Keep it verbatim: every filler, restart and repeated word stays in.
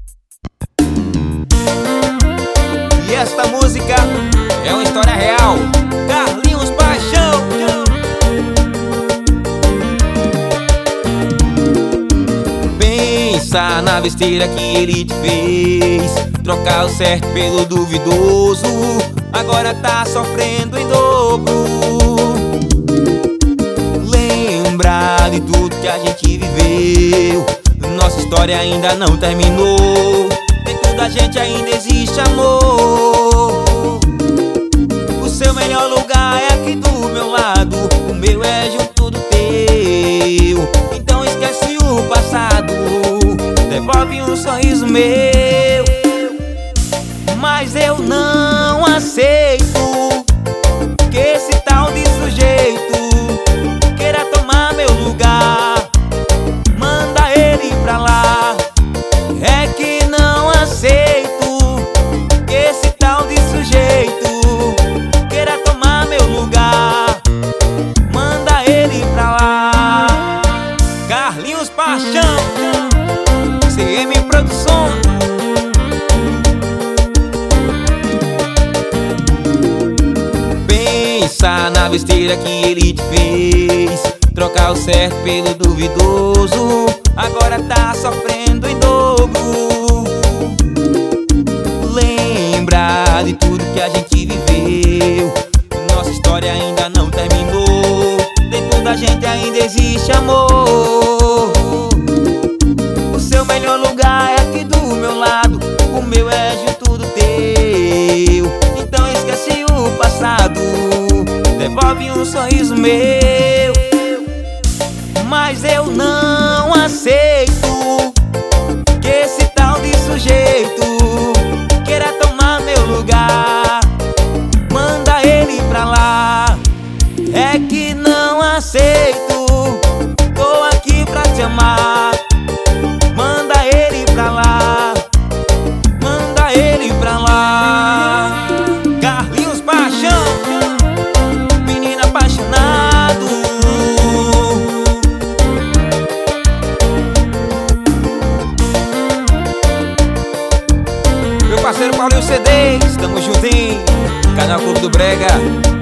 E esta música é uma história real. Carlinhos Paixão. Pensa na besteira que ele te fez, trocar o certo pelo duvidoso. Agora tá sofrendo em dobro. Lembra de tudo que a gente viveu, nossa história ainda não terminou. Dentro da gente ainda existe amor. O seu melhor lugar é aqui do meu lado, o meu é junto do teu. Então esquece o passado, devolve um sorriso meu. Mas eu não aceito que esse tal de sujeito queira tomar meu lugar. Manda ele pra lá. É que não aceito que esse tal de sujeito queira tomar meu lugar. Manda ele pra lá. Carlinhos Paixão, C M Produções. Pensa na besteira que ele te fez, trocar o certo pelo duvidoso. Agora tá sofrendo em dobro. Lembra de tudo que a gente viveu, nossa história ainda não terminou. Dentro da gente ainda existe amor. O seu melhor lugar é aqui do meu lado, o meu é junto do teu. Então esquece o passado, devolve um sorriso meu. Mas eu não aceito que esse tal de sujeito queira tomar meu lugar. Manda ele pra lá. É que não aceito, tô aqui pra te amar. Manda ele pra lá. Manda ele pra lá. Carlinhos Paixão, menino apaixonado. Meu parceiro Paulinho C D, estamos juntinho. Canal Clube do Brega.